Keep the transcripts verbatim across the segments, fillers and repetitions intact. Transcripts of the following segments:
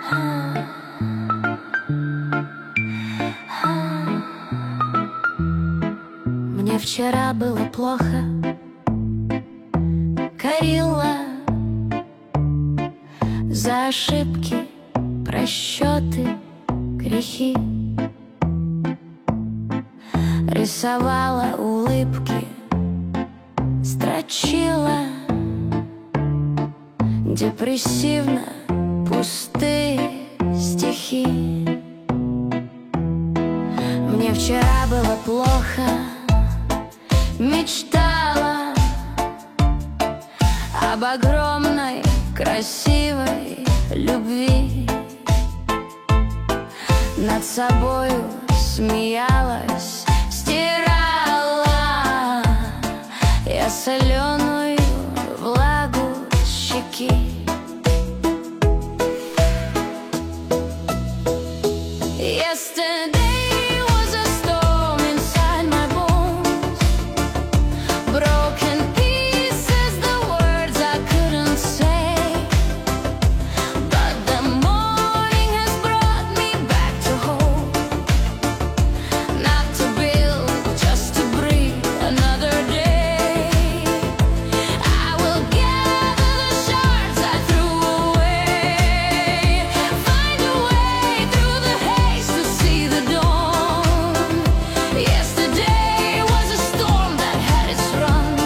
Мне вчера было плохо, корила за ошибки, просчеты, грехи. Рисовала улыбки, строчила депрессивно пустые стихи. Мне вчера было плохо, мечтала об огромной красивой любви. Над собою смеялась, стирала я соленую влагу с щеки. Yesterday was a storm inside my bones, broken pieces, the words I couldn't say. But the morning has brought me back to hope, not to build, just to breathe another day. I will gather the shards I threw away, find a way through the haze to see the dawn. Yesterday was a storm that had its run.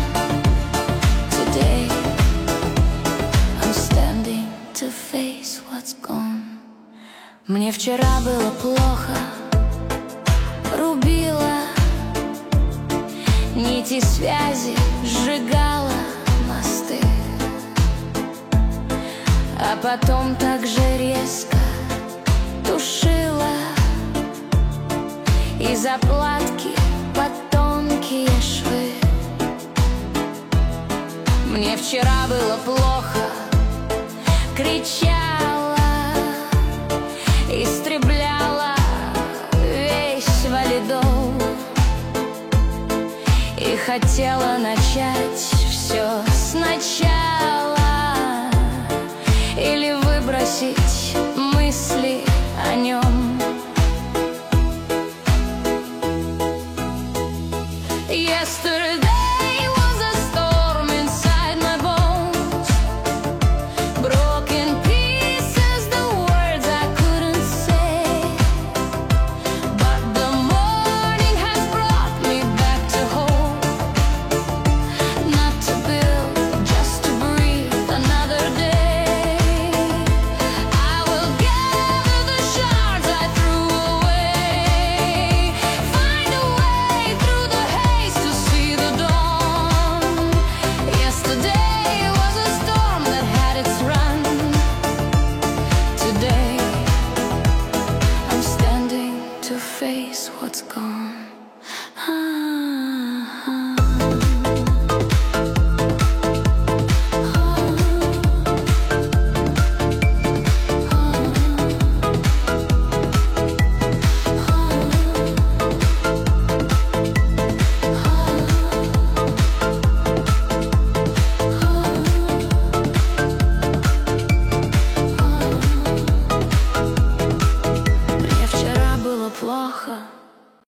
Today I'm standing to face what's gone. Мне вчера было плохо, рубила нити связи, сжигала мосты, а потом так же резко тушила и заплатки под тонкие швы. Мне вчера было плохо, кричала, истребляла весь валидол и хотела начать все сначала или выбросить мысли о нем.